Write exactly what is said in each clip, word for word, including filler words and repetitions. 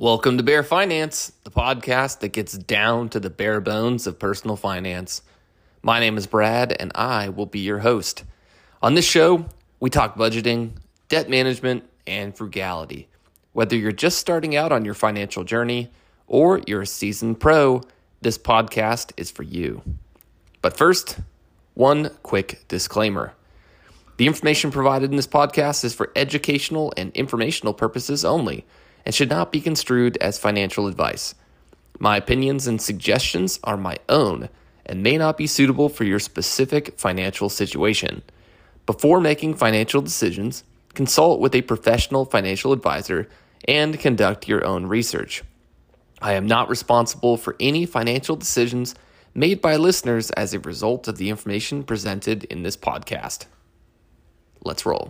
Welcome to Bare Finance, the podcast that gets down to the bare bones of personal finance. My name is Brad, and I will be your host. On this show, we talk budgeting, debt management, and frugality. Whether you're just starting out on your financial journey or you're a seasoned pro, this podcast is for you. But first, one quick disclaimer. The information provided in this podcast is for educational and informational purposes only, and should not be construed as financial advice. My opinions and suggestions are my own and may not be suitable for your specific financial situation. Before making financial decisions, consult with a professional financial advisor and conduct your own research. I am not responsible for any financial decisions made by listeners as a result of the information presented in this podcast. Let's roll.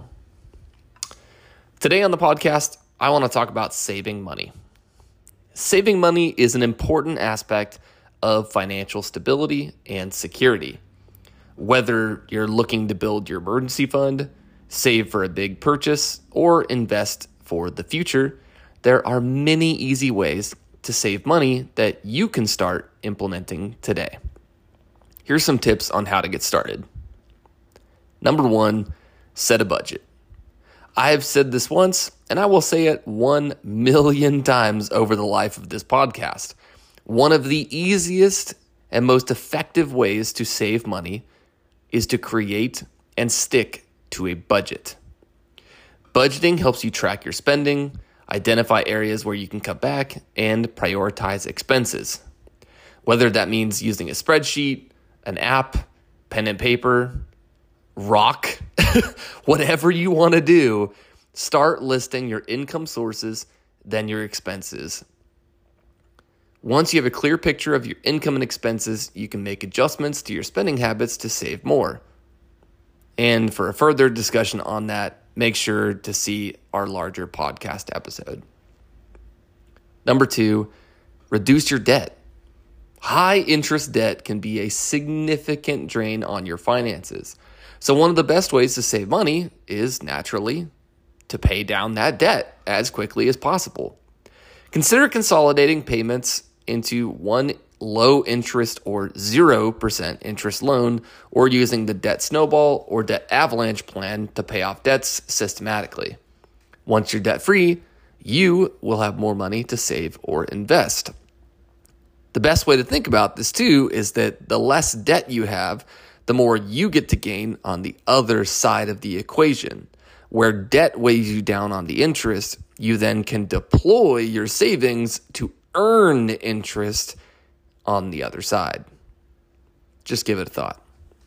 Today on the podcast, I want to talk about saving money. Saving money is an important aspect of financial stability and security. Whether you're looking to build your emergency fund, save for a big purchase, or invest for the future, there are many easy ways to save money that you can start implementing today. Here's some tips on how to get started. Number one, set a budget. I have said this once, and I will say it one million times over the life of this podcast. One of the easiest and most effective ways to save money is to create and stick to a budget. Budgeting helps you track your spending, identify areas where you can cut back, and prioritize expenses. Whether that means using a spreadsheet, an app, pen and paper, rock, whatever you want to do, start listing your income sources, then your expenses. Once you have a clear picture of your income and expenses, you can make adjustments to your spending habits to save more. And for a further discussion on that, make sure to see our larger podcast episode. Number two, reduce your debt. High interest debt can be a significant drain on your finances. So one of the best ways to save money is naturally to pay down that debt as quickly as possible. Consider consolidating payments into one low interest or zero percent interest loan, or using the debt snowball or debt avalanche plan to pay off debts systematically. Once you're debt free, you will have more money to save or invest. The best way to think about this too is that the less debt you have, the more you get to gain on the other side of the equation. Where debt weighs you down on the interest, you then can deploy your savings to earn interest on the other side. Just give it a thought.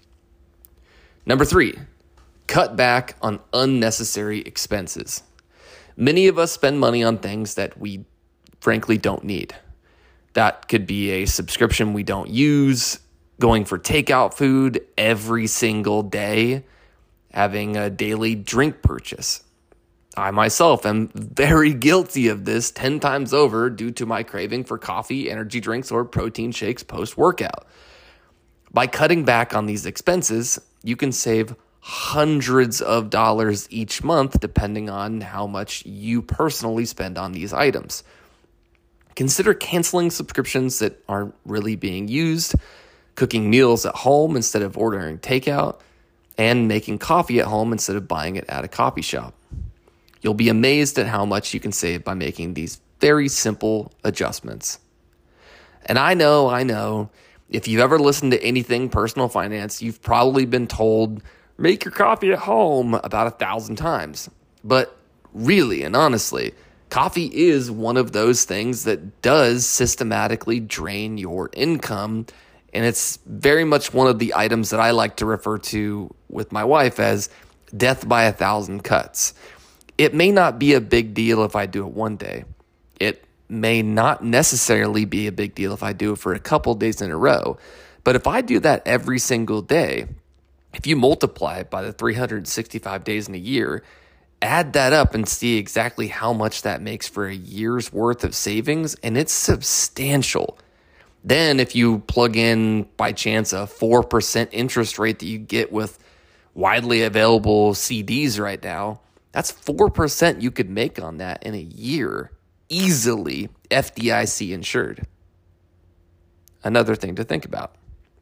Number three, cut back on unnecessary expenses. Many of us spend money on things that we frankly don't need. That could be a subscription we don't use, going for takeout food every single day, having a daily drink purchase. I myself am very guilty of this ten times over due to my craving for coffee, energy drinks, or protein shakes post-workout. By cutting back on these expenses, you can save hundreds of dollars each month depending on how much you personally spend on these items. Consider canceling subscriptions that aren't really being used, cooking meals at home instead of ordering takeout, and making coffee at home instead of buying it at a coffee shop. You'll be amazed at how much you can save by making these very simple adjustments. And I know, I know, if you've ever listened to anything personal finance, you've probably been told, make your coffee at home about a thousand times. But really and honestly, coffee is one of those things that does systematically drain your income. And it's very much one of the items that I like to refer to with my wife as death by a thousand cuts. It may not be a big deal if I do it one day. It may not necessarily be a big deal if I do it for a couple days in a row. But if I do that every single day, if you multiply it by the three hundred sixty-five days in a year, add that up and see exactly how much that makes for a year's worth of savings, and it's substantial. Then if you plug in by chance a four percent interest rate that you get with widely available C Ds right now, that's four percent you could make on that in a year. easily F D I C insured. Another thing to think about.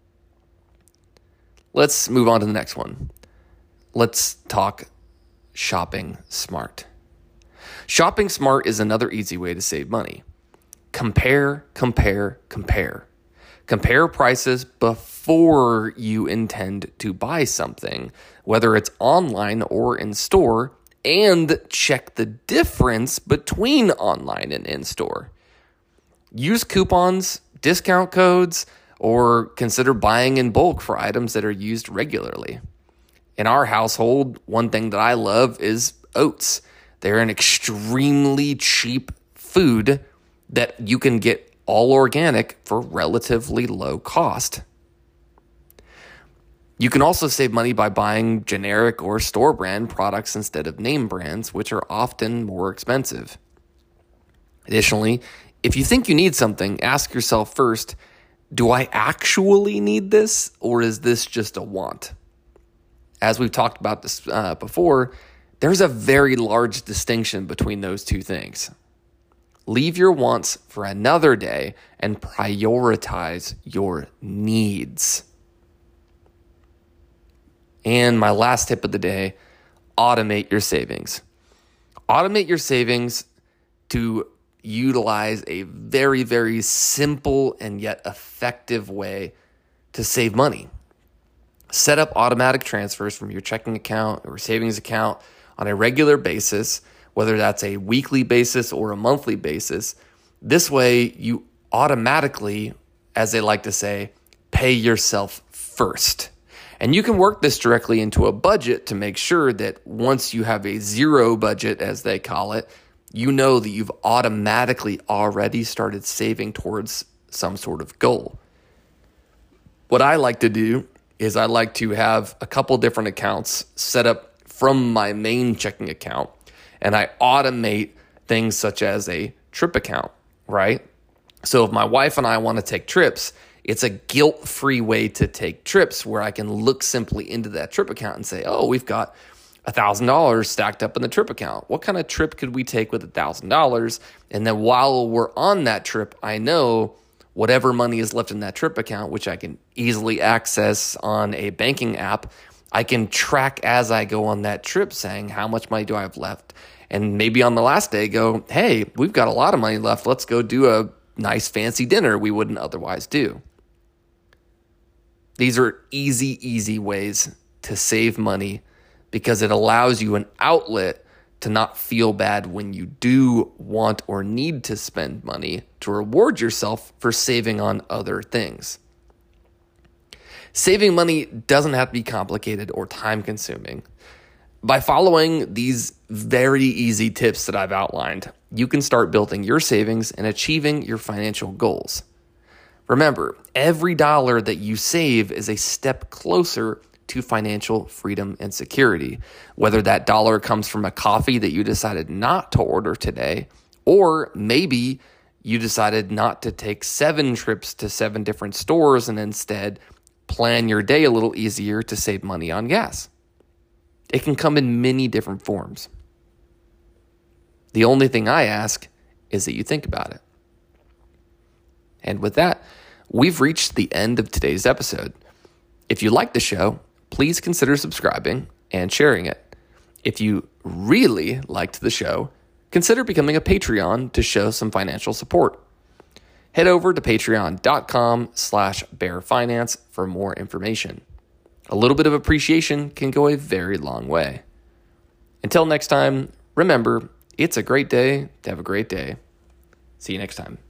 Let's move on to the next one. Let's talk shopping smart. Shopping smart is another easy way to save money. Compare, compare, compare. Compare prices before you intend to buy something, whether it's online or in store, and check the difference between online and in store. Use coupons, discount codes, or consider buying in bulk for items that are used regularly. In our household, one thing that I love is oats. They're an extremely cheap food that you can get all organic for relatively low cost. You can also save money by buying generic or store brand products instead of name brands, which are often more expensive. Additionally, if you think you need something, ask yourself first, do I actually need this, or is this just a want? As we've talked about this uh, before, there's a very large distinction between those two things. Leave your wants for another day and prioritize your needs. And my last tip of the day, automate your savings. Automate your savings to utilize a very, very simple and yet effective way to save money. Set up automatic transfers from your checking account or savings account on a regular basis, whether that's a weekly basis or a monthly basis. This way, you automatically, as they like to say, pay yourself first. And you can work this directly into a budget to make sure that once you have a zero budget, as they call it, you know that you've automatically already started saving towards some sort of goal. What I like to do is I like to have a couple different accounts set up from my main checking account, and I automate things such as a trip account, right? So if my wife and I want to take trips, it's a guilt-free way to take trips where I can look simply into that trip account and say, oh, we've got one thousand dollars stacked up in the trip account. What kind of trip could we take with one thousand dollars? And then while we're on that trip, I know whatever money is left in that trip account, which I can easily access on a banking app, I can track as I go on that trip saying, how much money do I have left? And maybe on the last day go, hey, we've got a lot of money left. Let's go do a nice fancy dinner we wouldn't otherwise do. These are easy, easy ways to save money because it allows you an outlet to not feel bad when you do want or need to spend money to reward yourself for saving on other things. Saving money doesn't have to be complicated or time-consuming. By following these very easy tips that I've outlined, you can start building your savings and achieving your financial goals. Remember, every dollar that you save is a step closer to financial freedom and security, whether that dollar comes from a coffee that you decided not to order today, or maybe you decided not to take seven trips to seven different stores and instead plan your day a little easier to save money on gas. It can come in many different forms. The only thing I ask is that you think about it. And with that, we've reached the end of today's episode. If you like the show, please consider subscribing and sharing it. If you really liked the show, consider becoming a Patreon to show some financial support. Head over to patreon.com slash bearfinance for more information. A little bit of appreciation can go a very long way. Until next time, remember, it's a great day to have a great day. See you next time.